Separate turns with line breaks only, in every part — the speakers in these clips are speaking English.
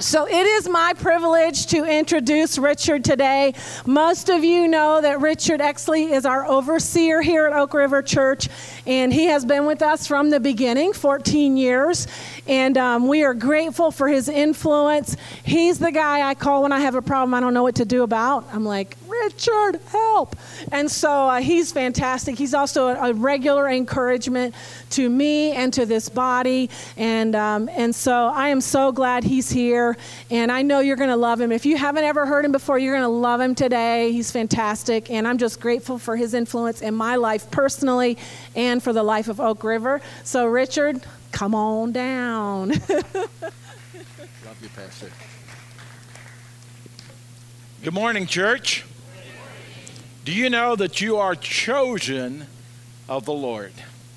So it is my privilege to introduce Richard today. Most of you know that Richard Exley is our overseer here at Oak River Church, and he has been with us from the beginning, 14 years, and we are grateful for his influence. He's the guy I call when I have a problem I don't know what to do about. I'm like, Richard, help. And so he's fantastic. He's also a regular encouragement to me and to this body, and so I am so glad he's here, and I know you're going to love him. If you haven't ever heard him before, you're going to love him today. He's fantastic, and I'm just grateful for his influence in my life personally and for the life of Oak River. So, Richard, come on down.
Love you, Pastor. Good morning, church. Do you know that you are chosen of the Lord?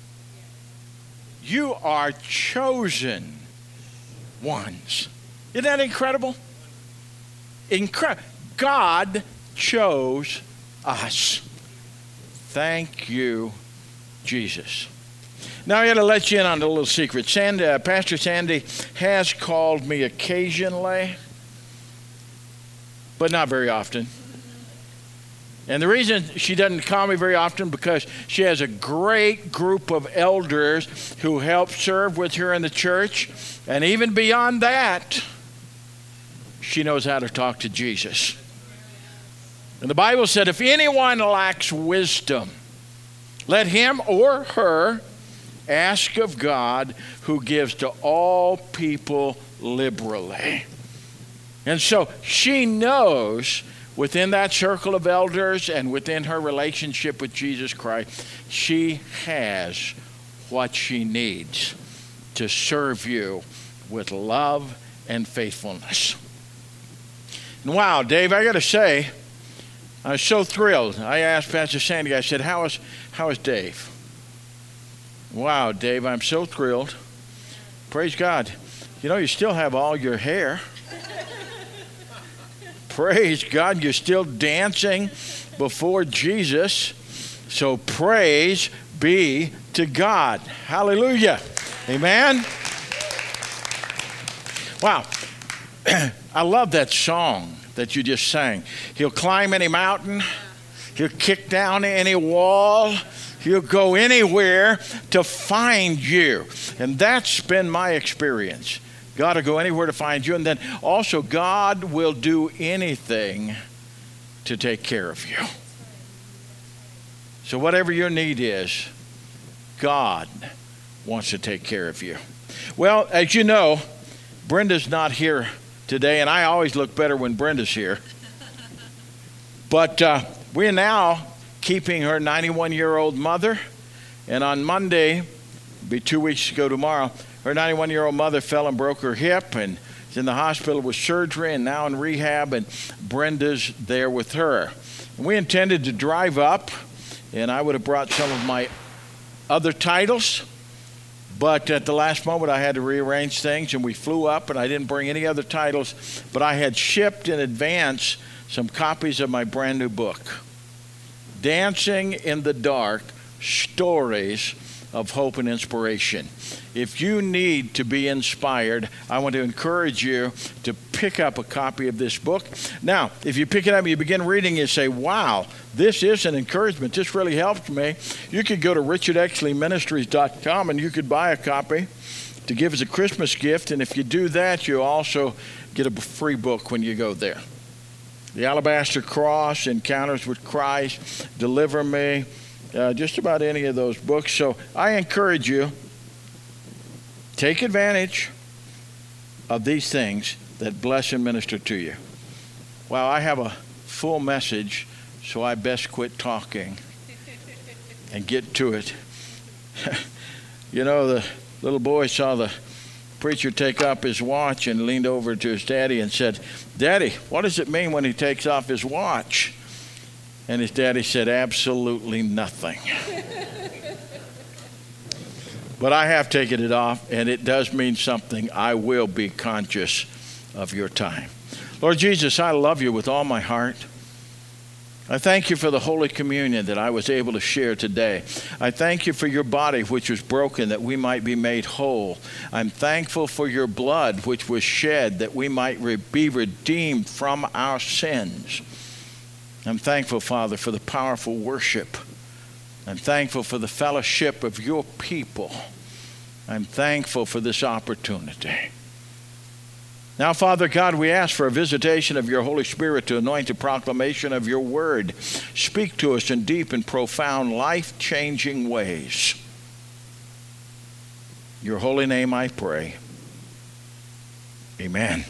You are chosen ones. Isn't that incredible? God chose us. Thank you, Jesus. Now I got to let you in on a little secret. Pastor Sandy has called me occasionally, but not very often. And the reason she doesn't call me very often because she has a great group of elders who help serve with her in the church. And even beyond that, she knows how to talk to Jesus. And the Bible said, if anyone lacks wisdom, let him or her ask of God, who gives to all people liberally. And so she knows within that circle of elders and within her relationship with Jesus Christ, she has what she needs to serve you with love and faithfulness. And wow, Dave, I got to say, I was so thrilled. I asked Pastor Sandy, I said, how is Dave? Wow, Dave, I'm so thrilled. Praise God. You know, you still have all your hair. Praise God, you're still dancing before Jesus. So praise be to God. Hallelujah. Amen. Wow. I love that song that you just sang. He'll climb any mountain. He'll kick down any wall. He'll go anywhere to find you. And that's been my experience. God will go anywhere to find you. And then also God will do anything to take care of you. So whatever your need is, God wants to take care of you. Well, as you know, Brenda's not here today, and I always look better when Brenda's here. But we're now keeping her 91-year-old mother. And on Monday, it'll be 2 weeks ago tomorrow, her 91-year-old mother fell and broke her hip and is in the hospital with surgery and now in rehab, and Brenda's there with her. And we intended to drive up, and I would have brought some of my other titles, but at the last moment I had to rearrange things, and we flew up, and I didn't bring any other titles, but I had shipped in advance some copies of my brand new book, Dancing in the Dark, Stories of Hope and Inspiration. If you need to be inspired, I want to encourage you to pick up a copy of this book. Now, if you pick it up and you begin reading, you say, wow, this is an encouragement. This really helped me. You could go to richardexleyministries.com and you could buy a copy to give as a Christmas gift. And if you do that, you also get a free book when you go there. The Alabaster Cross, Encounters with Christ, Deliver Me, just about any of those books. So I encourage you, take advantage of these things that bless and minister to you. Well, I have a full message, so I best quit talking and get to it. You know, the little boy saw the preacher take off his watch and leaned over to his daddy and said, "Daddy, what does it mean when he takes off his watch?" And his daddy said, "Absolutely nothing." But I have taken it off, and it does mean something. I will be conscious of your time. Lord Jesus, I love you with all my heart. I thank you for the Holy Communion that I was able to share today. I thank you for your body which was broken that we might be made whole. I'm thankful for your blood which was shed that we might be redeemed from our sins. I'm thankful, Father, for the powerful worship. I'm thankful for the fellowship of your people. I'm thankful for this opportunity. Now, Father God, we ask for a visitation of your Holy Spirit to anoint the proclamation of your word. Speak to us in deep and profound, life-changing ways. In your holy name I pray. Amen.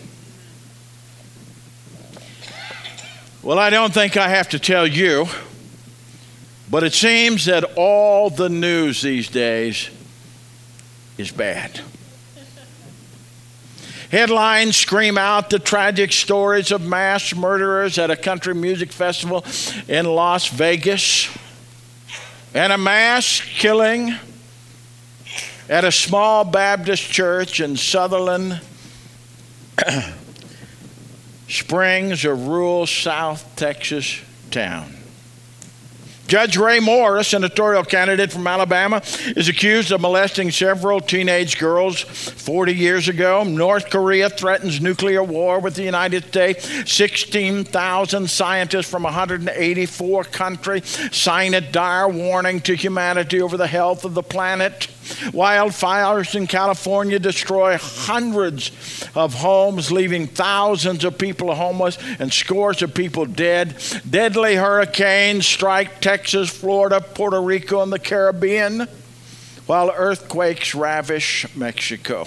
Well, I don't think I have to tell you, but it seems that all the news these days is bad. Headlines scream out the tragic stories of mass murderers at a country music festival in Las Vegas, and a mass killing at a small Baptist church in Sutherland Springs, a rural South Texas town. Judge Ray Moore, a senatorial candidate from Alabama, is accused of molesting several teenage girls 40 years ago. North Korea threatens nuclear war with the United States. 16,000 scientists from 184 countries sign a dire warning to humanity over the health of the planet. Wildfires in California destroy hundreds of homes, leaving thousands of people homeless and scores of people dead. Deadly hurricanes strike Texas, Florida, Puerto Rico, and the Caribbean, while earthquakes ravish Mexico.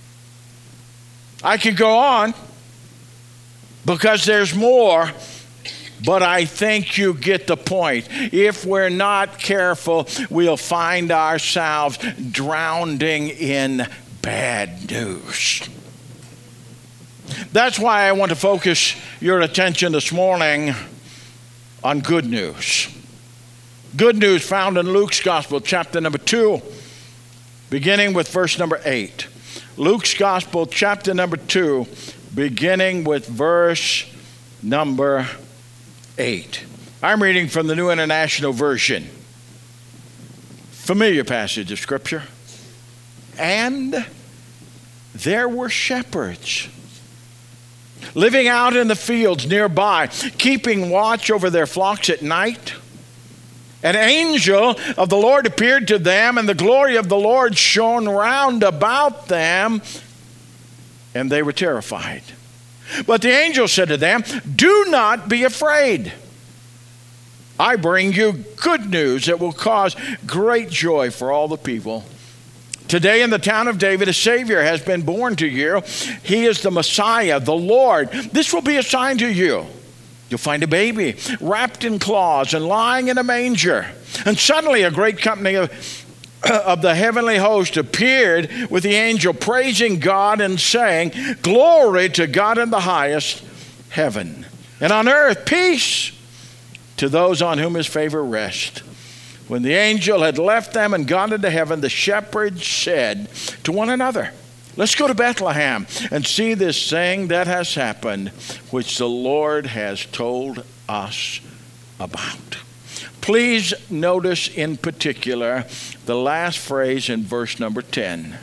I could go on because there's more, but I think you get the point. If we're not careful, we'll find ourselves drowning in bad news. That's why I want to focus your attention this morning on good news. Good news found in Luke's Gospel, chapter number 2, beginning with verse number 8. Luke's Gospel, chapter number 2, beginning with verse number 8. I'm reading from the New International Version. Familiar passage of Scripture. And there were shepherds living out in the fields nearby, keeping watch over their flocks at night. An angel of the Lord appeared to them, and the glory of the Lord shone round about them, and they were terrified. But the angel said to them, "Do not be afraid. I bring you good news that will cause great joy for all the people. Today in the town of David, a Savior has been born to you. He is the Messiah, the Lord. This will be a sign to you. You'll find a baby wrapped in cloths and lying in a manger." And suddenly a great company of the heavenly host appeared with the angel, praising God and saying, "Glory to God in the highest heaven, and on earth peace to those on whom his favor rests." When the angel had left them and gone into heaven, the shepherds said to one another, "Let's go to Bethlehem and see this thing that has happened, which the Lord has told us about." Please notice in particular the last phrase in verse number 10.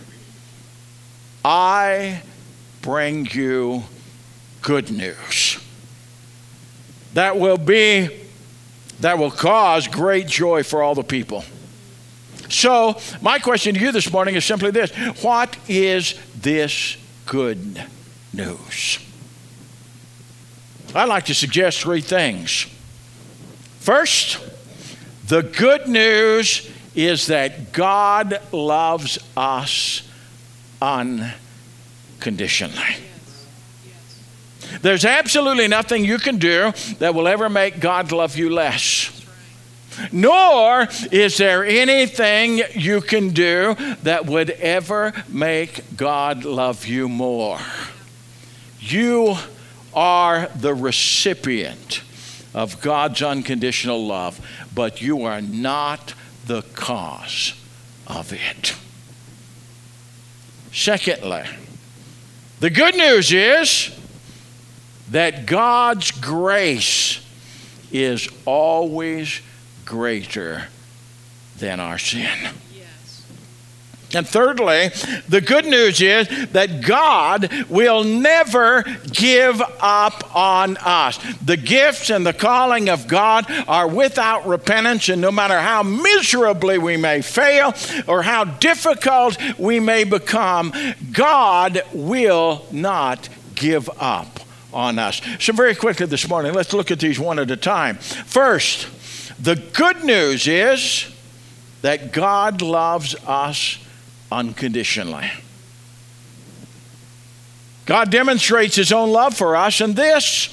I bring you good news. That will cause great joy for all the people. So, my question to you this morning is simply this: what is this good news? I'd like to suggest three things. First, the good news is that God loves us unconditionally. There's absolutely nothing you can do that will ever make God love you less. Nor is there anything you can do that would ever make God love you more. You are the recipient of God's unconditional love, but you are not the cause of it. Secondly, the good news is that God's grace is always greater than our sin. And thirdly, the good news is that God will never give up on us. The gifts and the calling of God are without repentance, and no matter how miserably we may fail or how difficult we may become, God will not give up on us. So very quickly this morning, let's look at these one at a time. First, the good news is that God loves us unconditionally. God demonstrates his own love for us in this: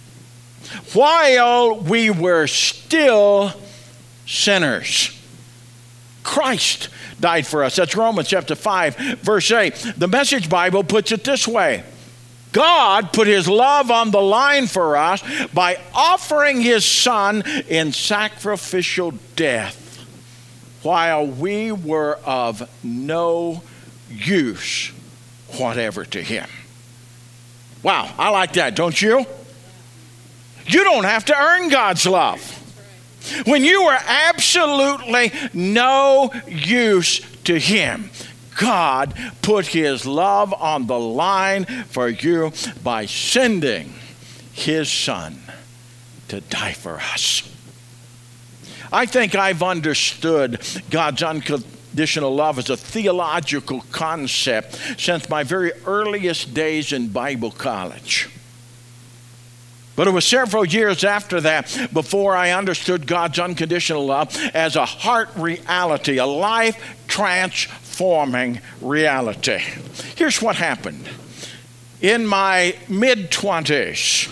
while we were still sinners, Christ died for us. That's Romans chapter 5, verse 8. The Message Bible puts it this way: God put his love on the line for us by offering his Son in sacrificial death while we were of no use whatever to him. Wow, I like that, don't you? You don't have to earn God's love. When you were absolutely no use to him, God put his love on the line for you by sending his Son to die for us. I think I've understood God's unconditional love as a theological concept since my very earliest days in Bible college. But it was several years after that before I understood God's unconditional love as a heart reality, a life-transforming reality. Here's what happened. In my mid-20s,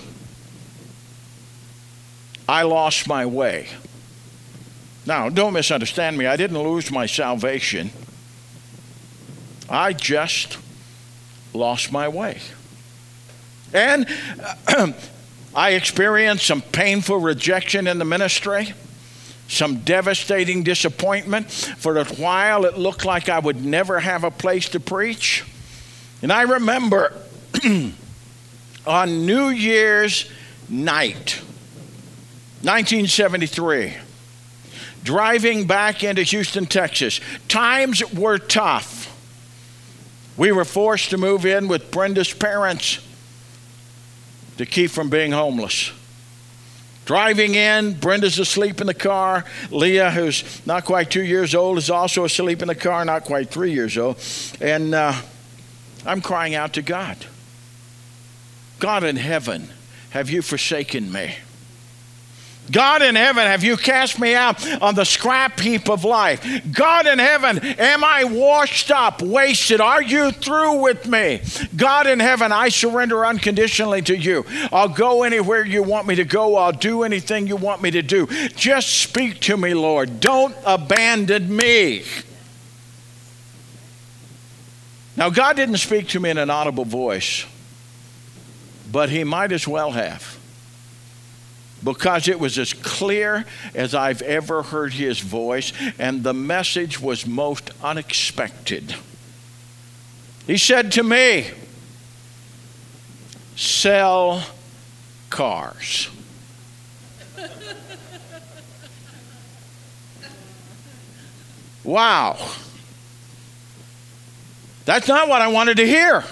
I lost my way. Now, don't misunderstand me. I didn't lose my salvation. I just lost my way. And I experienced some painful rejection in the ministry, some devastating disappointment. For a while, it looked like I would never have a place to preach. And I remember on New Year's night, 1973, driving back into Houston, Texas. Times were tough. We were forced to move in with Brenda's parents to keep from being homeless. Driving in, Brenda's asleep in the car. Leah, who's not quite 2 years old, is also asleep in the car, not quite 3 years old. And I'm crying out to God. God in heaven, have you forsaken me? God in heaven, have you cast me out on the scrap heap of life? God in heaven, am I washed up, wasted? Are you through with me? God in heaven, I surrender unconditionally to you. I'll go anywhere you want me to go. I'll do anything you want me to do. Just speak to me, Lord. Don't abandon me. Now, God didn't speak to me in an audible voice, but he might as well have. Because it was as clear as I've ever heard his voice, and the message was most unexpected. He said to me, sell cars. Wow. That's not what I wanted to hear.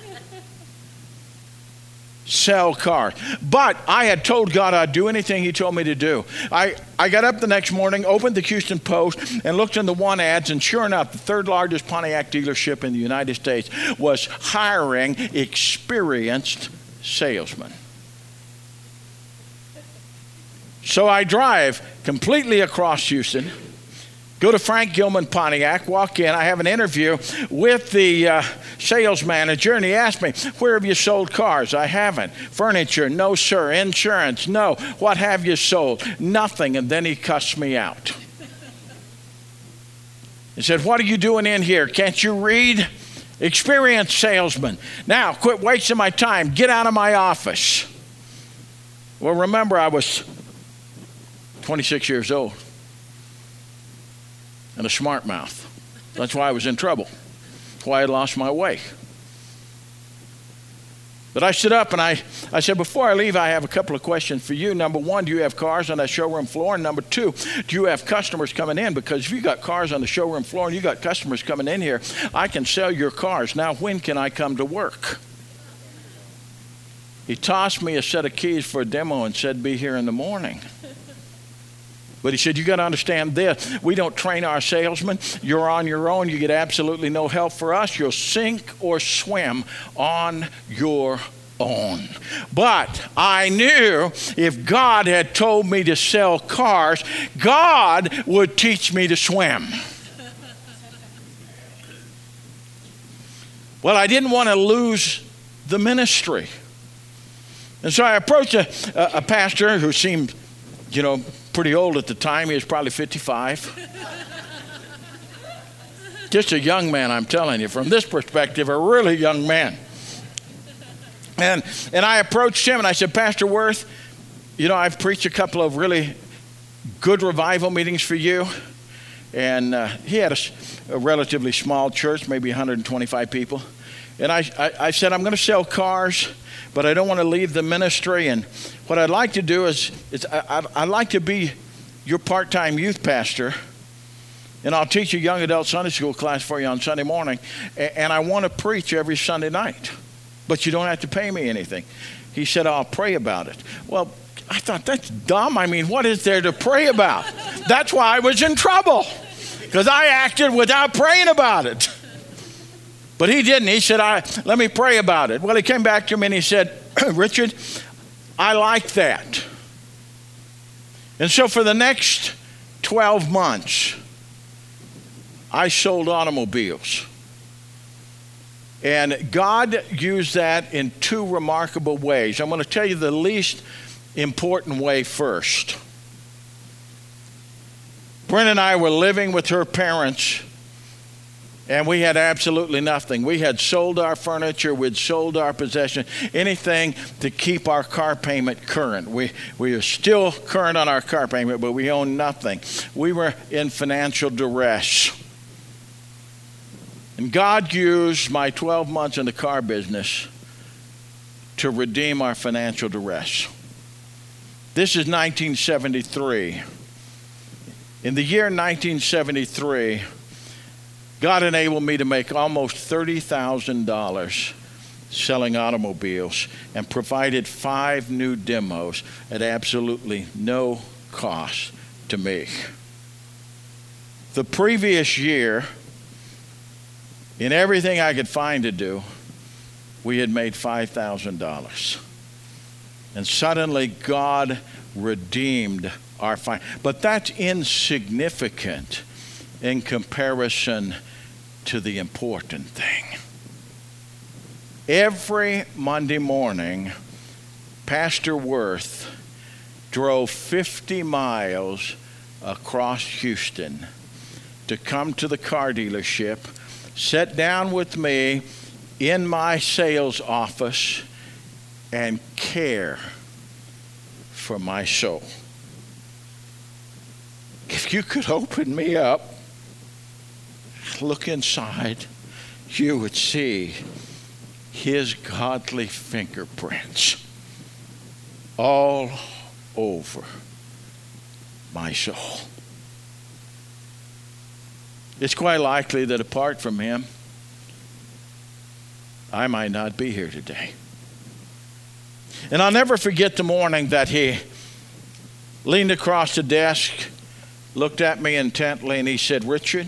Sell cars. But I had told God I'd do anything he told me to do. I got up the next morning, opened the Houston Post, and looked in the want ads, and sure enough, the third largest Pontiac dealership in the United States was hiring experienced salesmen. So I drive completely across Houston, go to Frank Gilman Pontiac, walk in. I have an interview with the sales manager, and he asked me, where have you sold cars? I haven't. Furniture? No, sir. Insurance? No. What have you sold? Nothing. And then he cussed me out. He said, what are you doing in here? Can't you read? Experienced salesman. Now, quit wasting my time. Get out of my office. Well, remember, I was 26 years old. And a smart mouth. That's why I was in trouble. That's why I lost my way. But I stood up and I said, before I leave, I have a couple of questions for you. Number one, do you have cars on that showroom floor? And number two, do you have customers coming in? Because if you got cars on the showroom floor and you got customers coming in here, I can sell your cars. Now, when can I come to work? He tossed me a set of keys for a demo and said, be here in the morning. But he said, you got to understand this. We don't train our salesmen. You're on your own. You get absolutely no help for us. You'll sink or swim on your own. But I knew if God had told me to sell cars, God would teach me to swim. Well, I didn't want to lose the ministry. And so I approached a pastor who seemed, pretty old at the time. He was probably 55. Just a young man, I'm telling you. From this perspective, a really young man. And I approached him and I said, Pastor Worth, I've preached a couple of really good revival meetings for you. And he had a relatively small church, maybe 125 people. And I said, I'm going to sell cars, but I don't want to leave the ministry. And what I'd like to do is I'd like to be your part-time youth pastor, and I'll teach a young adult Sunday school class for you on Sunday morning, and I want to preach every Sunday night, but you don't have to pay me anything. He said, I'll pray about it. Well, I thought, that's dumb. I mean, what is there to pray about? That's why I was in trouble, because I acted without praying about it. But he didn't. He said, let me pray about it. Well, he came back to me and he said, Richard, I like that. And so for the next 12 months, I sold automobiles. And God used that in two remarkable ways. I'm going to tell you the least important way first. Brenda and I were living with her parents, and we had absolutely nothing. We had sold our furniture, we'd sold our possession, anything to keep our car payment current. We were still current on our car payment, but we owned nothing. We were in financial duress. And God used my 12 months in the car business to redeem our financial duress. This is 1973. In the year 1973, God enabled me to make almost $30,000 selling automobiles and provided 5 new demos at absolutely no cost to me. The previous year, in everything I could find to do, we had made $5,000. And suddenly God redeemed our but that's insignificant in comparison to the important thing. Every Monday morning, Pastor Worth drove 50 miles across Houston to come to the car dealership, sit down with me in my sales office, and care for my soul. If you could open me up, look inside, you would see his godly fingerprints all over my soul. It's quite likely that apart from him, I might not be here today. And I'll never forget the morning that he leaned across the desk, looked at me intently, and he said, Richard,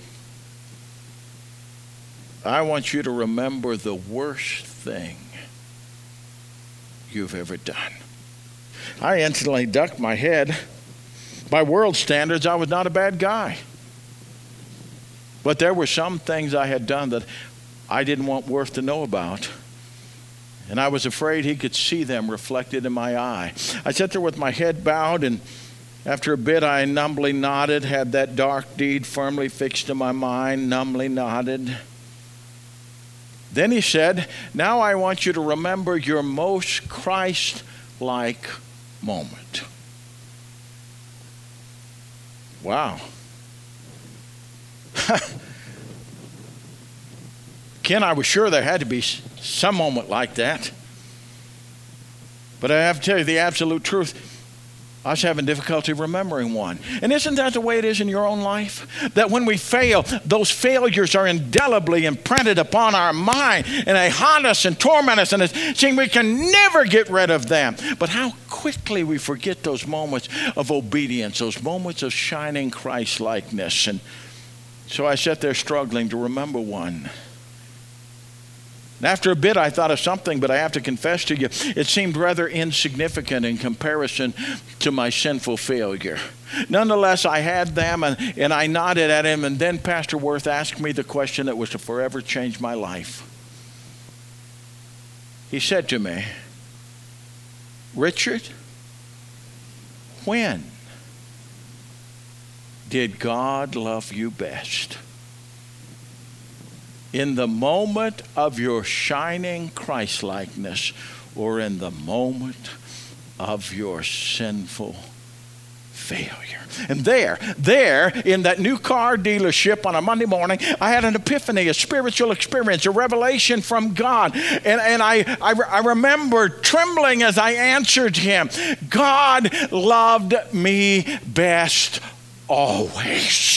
I want you to remember the worst thing you've ever done. I instantly ducked my head. By world standards, I was not a bad guy. But there were some things I had done that I didn't want Worth to know about. And I was afraid he could see them reflected in my eye. I sat there with my head bowed, and after a bit I numbly nodded, had that dark deed firmly fixed in my mind, numbly nodded. Then he said, now I want you to remember your most Christ-like moment. Wow. Ken, I was sure there had to be some moment like that. But I have to tell you the absolute truth. I was having difficulty remembering one. And isn't that the way it is in your own life? That when we fail, those failures are indelibly imprinted upon our mind, and they haunt us and torment us, and it seems we can never get rid of them. But how quickly we forget those moments of obedience, those moments of shining Christ-likeness. And so I sat there struggling to remember one. And after a bit, I thought of something, but I have to confess to you, it seemed rather insignificant in comparison to my sinful failure. Nonetheless, I had them, and I nodded at him, and then Pastor Worth asked me the question that was to forever change my life. He said to me, Richard, when did God love you best? In the moment of your shining Christ-likeness, or in the moment of your sinful failure? And there in that new car dealership on a Monday morning, I had an epiphany, a spiritual experience, a revelation from God. And I remember trembling as I answered him, God loved me best always.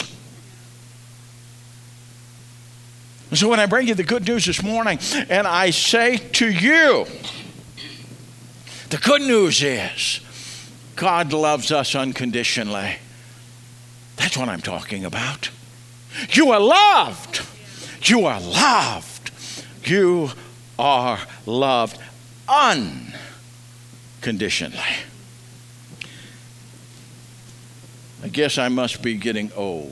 So when I bring you the good news this morning, and I say to you, the good news is God loves us unconditionally. That's what I'm talking about. You are loved. You are loved. You are loved unconditionally. I guess I must be getting old.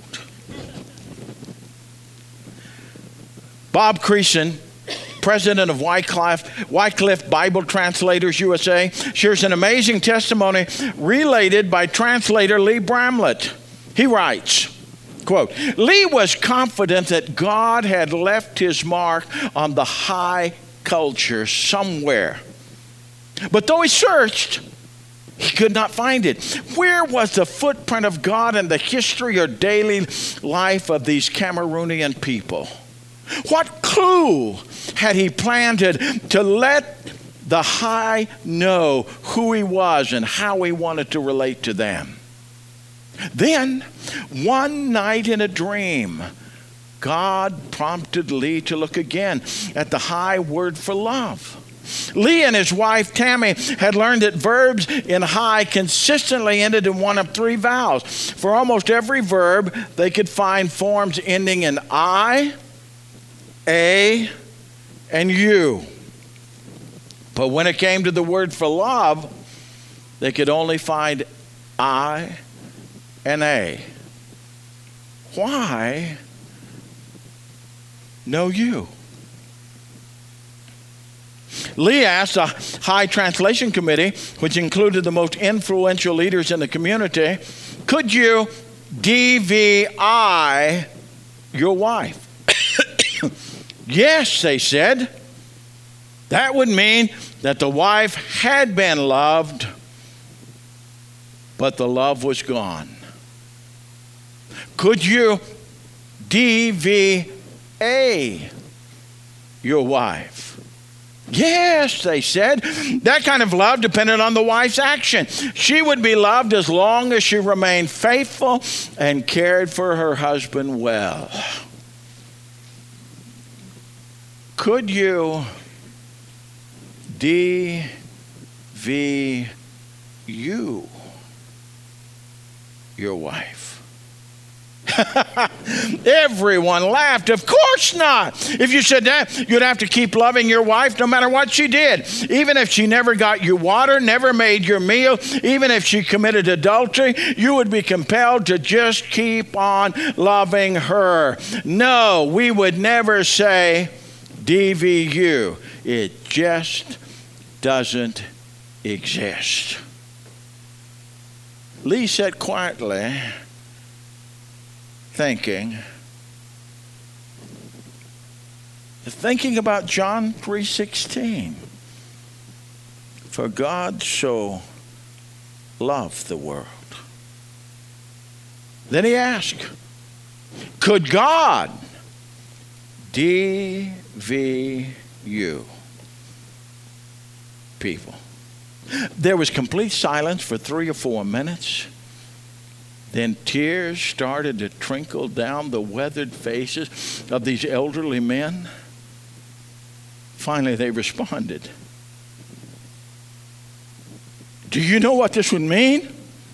Bob Creason, president of Wycliffe Bible Translators USA, shares an amazing testimony related by translator Lee Bramlett. He writes, quote, Lee was confident that God had left his mark on the high culture somewhere. But though he searched, he could not find it. Where was the footprint of God in the history or daily life of these Cameroonian people? What clue had he planted to let the high know who he was and how he wanted to relate to them? Then, one night in a dream, God prompted Lee to look again at the high word for love. Lee and his wife Tammy had learned that verbs in high consistently ended in one of three vowels. For almost every verb, they could find forms ending in I, A, and U. But when it came to the word for love, they could only find I and A. Why no U? Lee asked a high translation committee, which included the most influential leaders in the community, could you DVI your wife? Yes, they said. That would mean that the wife had been loved, but the love was gone. Could you DVA your wife? Yes, they said. That kind of love depended on the wife's action. She would be loved as long as she remained faithful and cared for her husband well. Could you DVU your wife? Everyone laughed. Of course not. If you said that, you'd have to keep loving your wife no matter what she did. Even if she never got you water, never made your meal, even if she committed adultery, you would be compelled to just keep on loving her. No, we would never say DVU. It just doesn't exist. Lee sat quietly, thinking about John 3:16. For God so loved the world. Then he asked, could God DVU people? There was complete silence for 3 or 4 minutes. Then tears started to trickle down the weathered faces of these elderly men. Finally, they responded. Do you know what this would mean?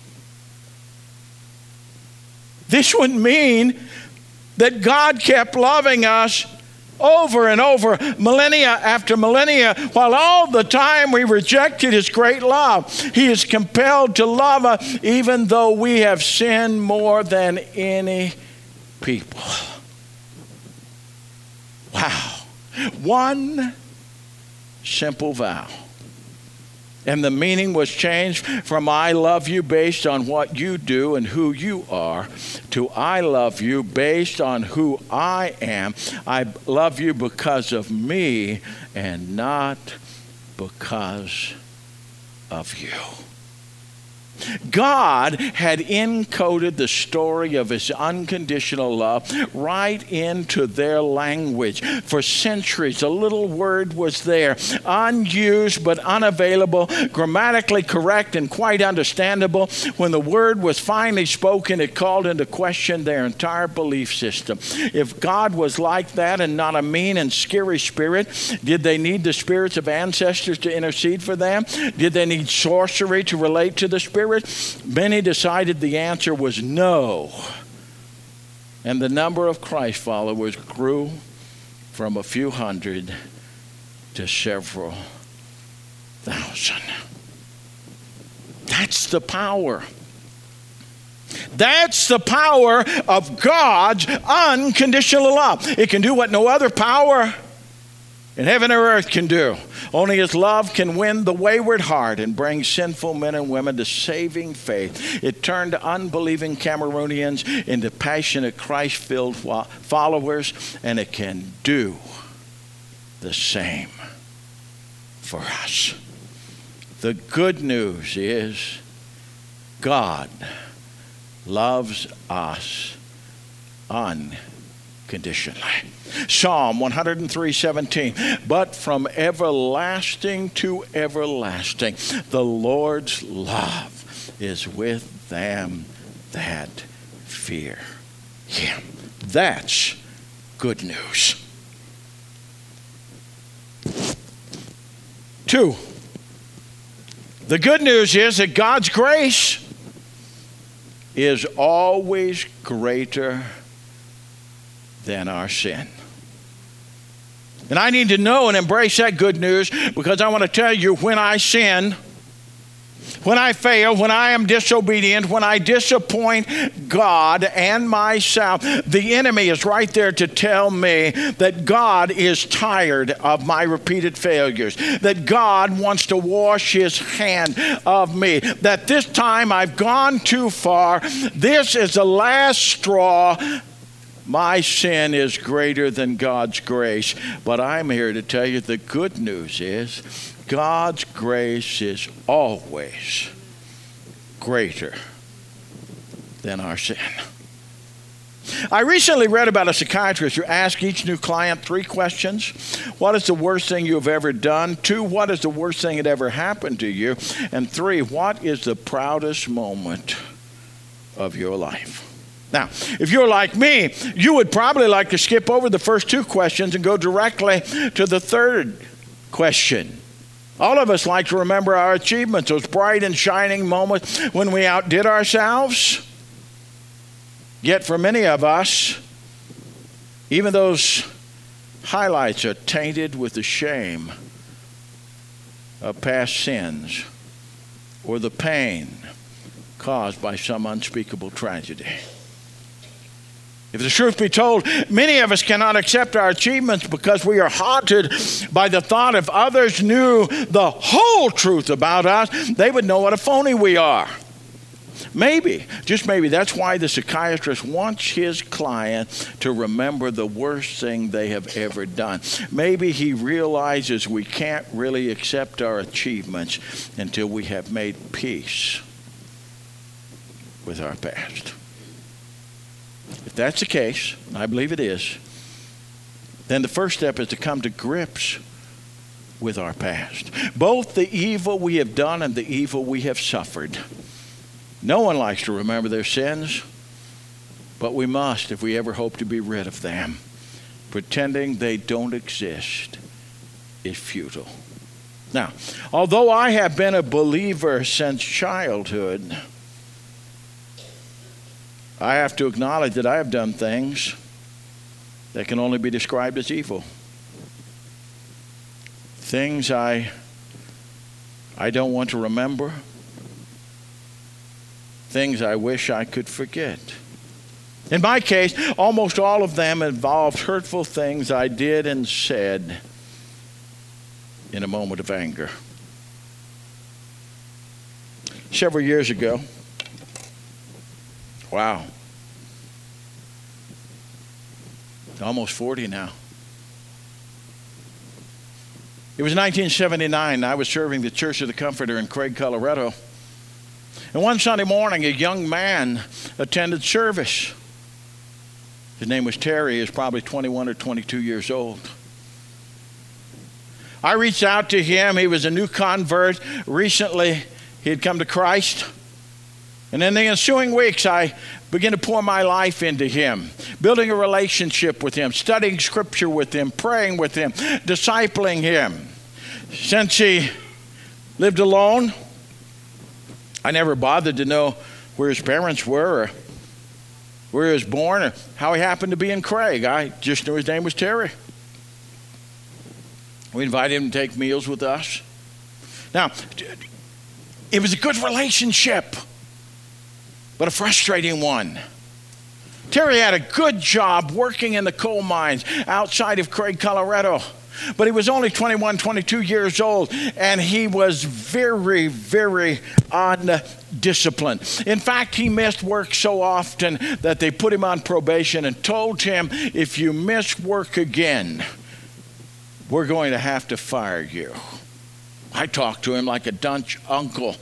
This would mean that God kept loving us over and over, millennia after millennia, while all the time we rejected his great love. He is compelled to love us even though we have sinned more than any people. Wow. One simple vow. And the meaning was changed from I love you based on what you do and who you are to I love you based on who I am. I love you because of me and not because of you. God had encoded the story of his unconditional love right into their language. For centuries, a little word was there, unused but unavailable, grammatically correct and quite understandable. When the word was finally spoken, it called into question their entire belief system. If God was like that and not a mean and scary spirit, did they need the spirits of ancestors to intercede for them? Did they need sorcery to relate to the spirit? Many decided the answer was no. And the number of Christ followers grew from a few hundred to several thousand. That's the power. That's the power of God's unconditional love. It can do what no other power in heaven or earth can do. Only his love can win the wayward heart and bring sinful men and women to saving faith. It turned unbelieving Cameroonians into passionate Christ-filled followers, and it can do the same for us. The good news is God loves us unconditionally. Psalm 103:17. But from everlasting to everlasting, the Lord's love is with them that fear him. That's good news. 2. The good news is that God's grace is always greater than our sin. And I need to know and embrace that good news, because I want to tell you, when I sin, when I fail, when I am disobedient, when I disappoint God and myself, the enemy is right there to tell me that God is tired of my repeated failures, that God wants to wash his hand of me, that this time I've gone too far. This is the last straw. My sin is greater than God's grace. But I'm here to tell you the good news is God's grace is always greater than our sin. I recently read about a psychiatrist who asked each new client 3 questions. What is the worst thing you have ever done? 2, what is the worst thing that ever happened to you? And 3, what is the proudest moment of your life? Now, if you're like me, you would probably like to skip over the first 2 questions and go directly to the 3rd question. All of us like to remember our achievements, those bright and shining moments when we outdid ourselves. Yet for many of us, even those highlights are tainted with the shame of past sins or the pain caused by some unspeakable tragedy. If the truth be told, many of us cannot accept our achievements because we are haunted by the thought if others knew the whole truth about us, they would know what a phony we are. Maybe, just maybe, that's why the psychiatrist wants his client to remember the worst thing they have ever done. Maybe he realizes we can't really accept our achievements until we have made peace with our past. If that's the case, and I believe it is, then the first step is to come to grips with our past, both the evil we have done and the evil we have suffered. No one likes to remember their sins, but we must if we ever hope to be rid of them. Pretending they don't exist is futile. Now, although I have been a believer since childhood, I have to acknowledge that I have done things that can only be described as evil. Things I don't want to remember. Things I wish I could forget. In my case, almost all of them involved hurtful things I did and said in a moment of anger. Several years ago, wow, almost 40 now. It was 1979. I was serving the Church of the Comforter in Craig, Colorado. And one Sunday morning, a young man attended service. His name was Terry. He was probably 21 or 22 years old. I reached out to him. He was a new convert. Recently, he had come to Christ. And in the ensuing weeks, I began to pour my life into him, building a relationship with him, studying Scripture with him, praying with him, discipling him. Since he lived alone, I never bothered to know where his parents were or where he was born or how he happened to be in Craig. I just knew his name was Terry. We invited him to take meals with us. Now, it was a good relationship, but a frustrating one. Terry had a good job working in the coal mines outside of Craig, Colorado. But he was only 21, 22 years old, and he was very, very undisciplined. In fact, he missed work so often that they put him on probation and told him, if you miss work again, we're going to have to fire you. I talked to him like a Dutch uncle.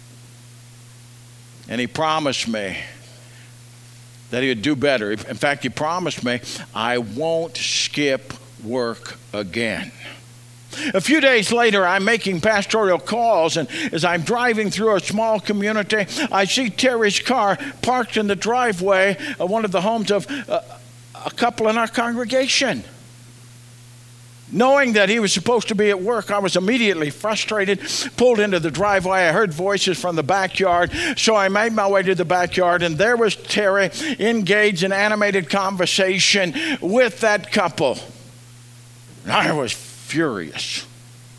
And he promised me that he would do better. In fact, he promised me, I won't skip work again. A few days later, I'm making pastoral calls, and as I'm driving through a small community, I see Terry's car parked in the driveway of one of the homes of a couple in our congregation. Knowing that he was supposed to be at work, I was immediately frustrated, pulled into the driveway. I heard voices from the backyard, so I made my way to the backyard, and there was Terry engaged in animated conversation with that couple. And I was furious.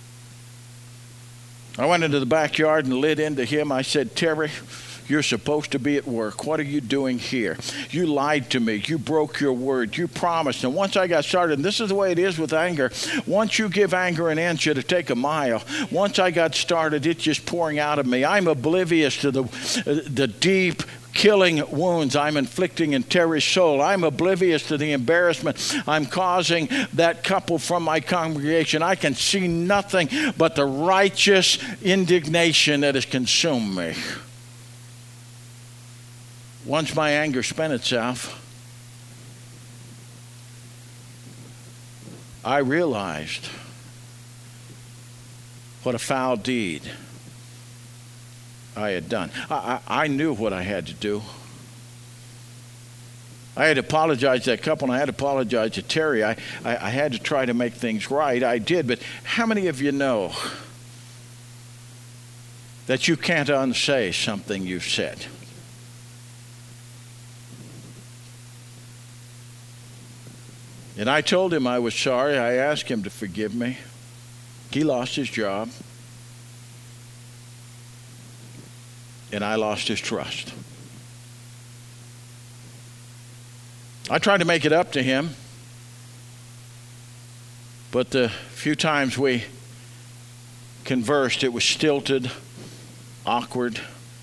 I went into the backyard and lit into him. I said, Terry, you're supposed to be at work. What are you doing here? You lied to me. You broke your word. You promised. And once I got started, and this is the way it is with anger, once you give anger an inch, it'll take a mile. Once I got started, it's just pouring out of me. I'm oblivious to the deep killing wounds I'm inflicting in Terry's soul. I'm oblivious to the embarrassment I'm causing that couple from my congregation. I can see nothing but the righteous indignation that has consumed me. Once my anger spent itself, I realized what a foul deed I had done. I knew what I had to do. I had to apologize to that couple, and I had to apologize to Terry. I had to try to make things right. I did, but how many of you know that you can't unsay something you've said? And I told him I was sorry. I asked him to forgive me. He lost his job. And I lost his trust. I tried to make it up to him. But the few times we conversed, it was stilted, awkward.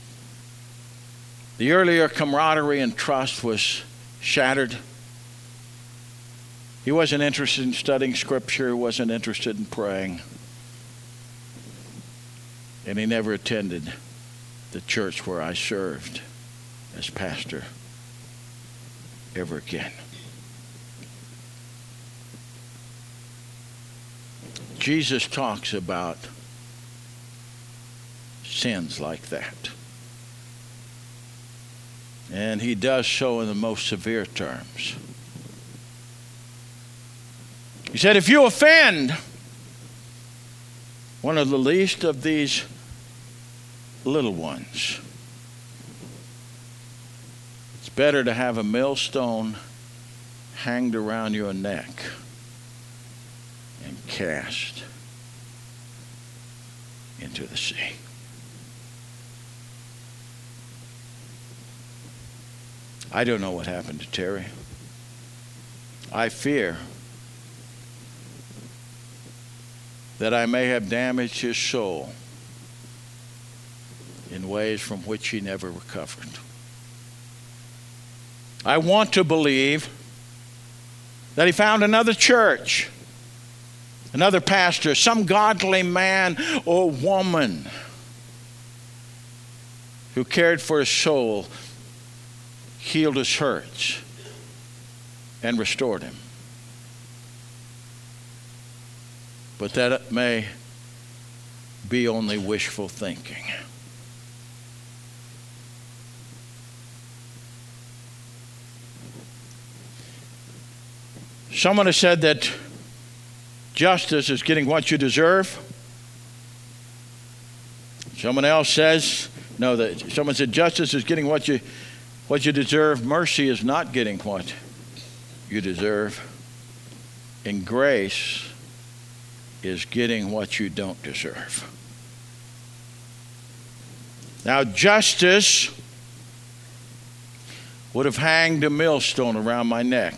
The earlier camaraderie and trust was shattered. He wasn't interested in studying Scripture. He wasn't interested in praying. And he never attended the church where I served as pastor ever again. Jesus talks about sins like that. And he does so in the most severe terms. He said, if you offend one of the least of these little ones, it's better to have a millstone hanged around your neck and cast into the sea. I don't know what happened to Terry. I fear that I may have damaged his soul in ways from which he never recovered. I want to believe that he found another church, another pastor, some godly man or woman who cared for his soul, healed his hurts, and restored him. But that may be only wishful thinking. Someone has said that justice is getting what you deserve. Someone else says, someone said justice is getting what you deserve. Mercy is not getting what you deserve. And grace is getting what you don't deserve. Now, justice would have hanged a millstone around my neck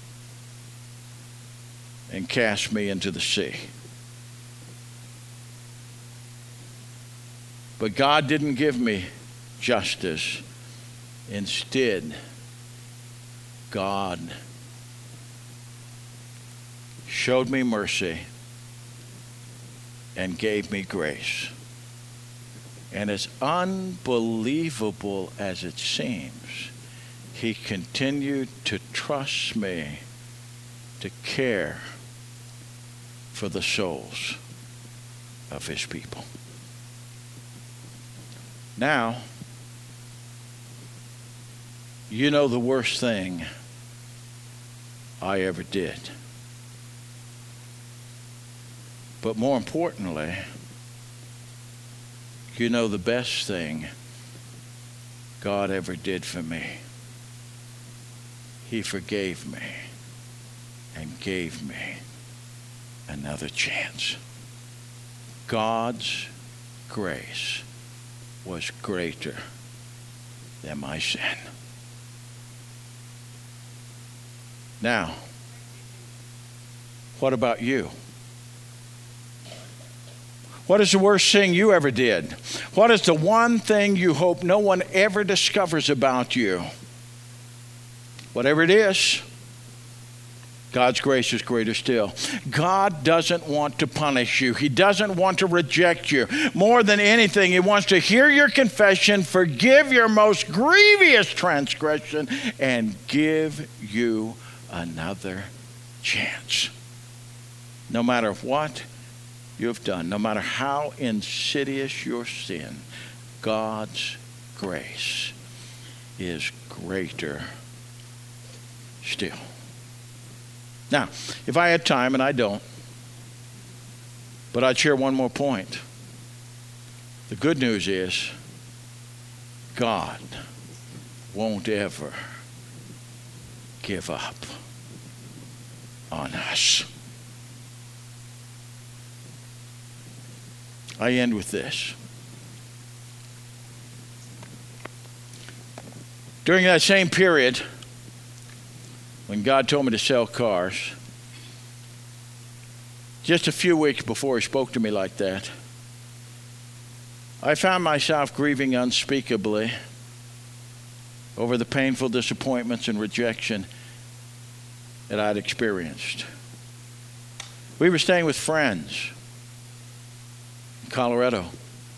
and cast me into the sea. But God didn't give me justice. Instead, God showed me mercy and gave me grace. And as unbelievable as it seems, he continued to trust me to care for the souls of his people. Now, you know the worst thing I ever did. But more importantly, you know the best thing God ever did for me. He forgave me and gave me another chance. God's grace was greater than my sin. Now, what about you? What is the worst thing you ever did? What is the one thing you hope no one ever discovers about you? Whatever it is, God's grace is greater still. God doesn't want to punish you. He doesn't want to reject you. More than anything, he wants to hear your confession, forgive your most grievous transgression, and give you another chance. No matter what you've done, no matter how insidious your sin, God's grace is greater still. Now, if I had time, and I don't, but I'd share one more point. The good news is God won't ever give up on us. I end with this. During that same period, when God told me to sell cars, just a few weeks before he spoke to me like that, I found myself grieving unspeakably over the painful disappointments and rejection that I'd experienced. We were staying with friends in Colorado.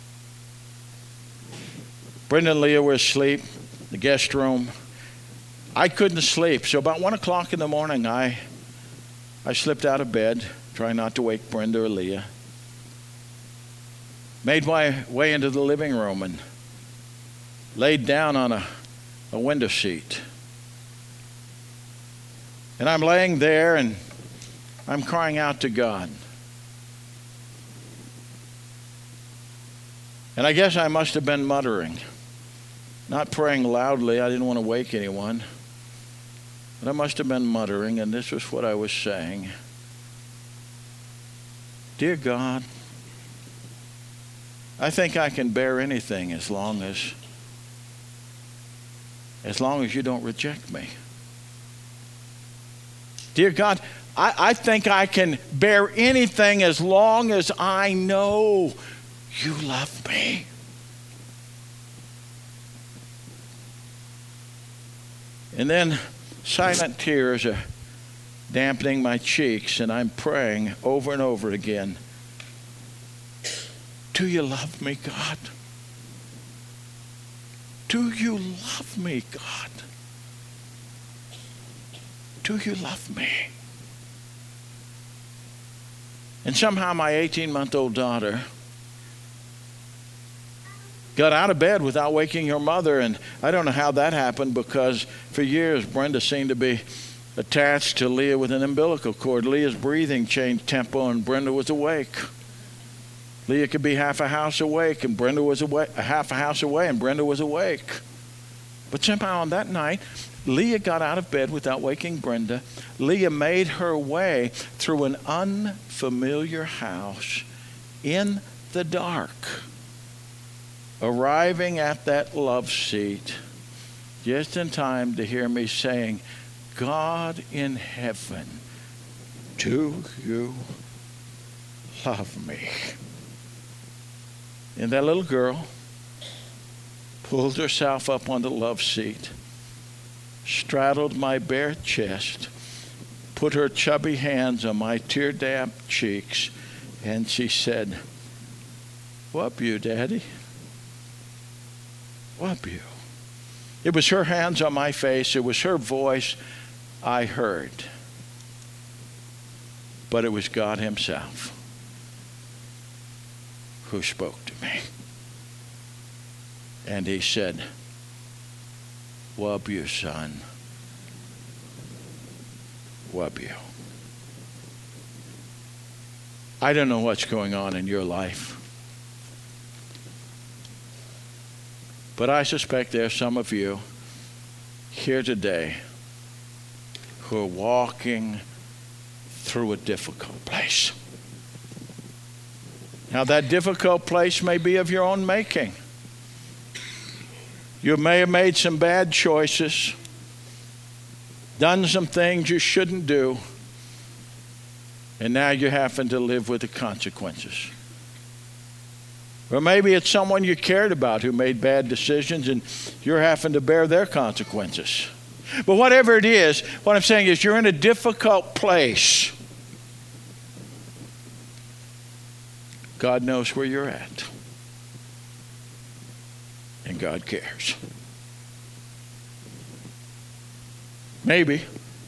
Brenda and Leah were asleep in the guest room. I couldn't sleep, so about 1 o'clock in the morning, I slipped out of bed, trying not to wake Brenda or Leah. Made my way into the living room and laid down on a window seat. And I'm laying there and I'm crying out to God. And I guess I must have been muttering, not praying loudly. I didn't want to wake anyone. But I must have been muttering, and this was what I was saying. Dear God, I think I can bear anything as long as you don't reject me. Dear God, I think I can bear anything as long as I know you love me. And then silent tears are dampening my cheeks, and I'm praying over and over again, do you love me, God? Do you love me, God? Do you love me? And somehow my 18-month-old daughter got out of bed without waking her mother, and I don't know how that happened, because for years Brenda seemed to be attached to Leah with an umbilical cord. Leah's breathing changed tempo, and Brenda was awake. Leah could be half a house awake, and Brenda was half a house away, and Brenda was awake. But somehow on that night, Leah got out of bed without waking Brenda. Leah made her way through an unfamiliar house in the dark, arriving at that love seat just in time to hear me saying, God in heaven, do you love me? And that little girl pulled herself up on the love seat, straddled my bare chest, put her chubby hands on my tear-damp cheeks, and she said, "Whoop you, Daddy. Whoop you." It was her hands on my face. It was her voice I heard. But it was God himself who spoke to me. And he said, "Whoop you, son. Whoop you." I don't know what's going on in your life, but I suspect there's some of you here today who are walking through a difficult place. Now, that difficult place may be of your own making. You may have made some bad choices, done some things you shouldn't do, and now you're having to live with the consequences. Or maybe it's someone you cared about who made bad decisions, and you're having to bear their consequences. But whatever it is, what I'm saying is you're in a difficult place. God knows where you're at. And God cares. Maybe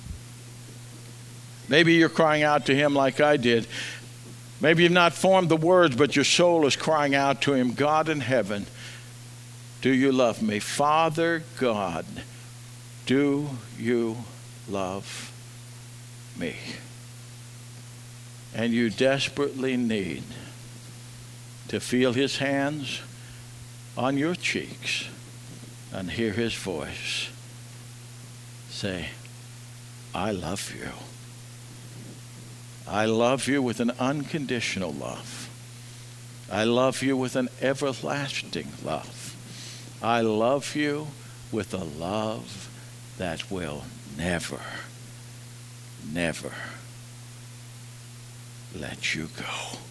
you're crying out to him like I did. Maybe you've not formed the words, but your soul is crying out to him, God in heaven, do you love me? Father God, do you love me? And you desperately need to feel his hands on your cheeks and hear his voice say, I love you. I love you with an unconditional love. I love you with an everlasting love. I love you with a love that will never, never let you go.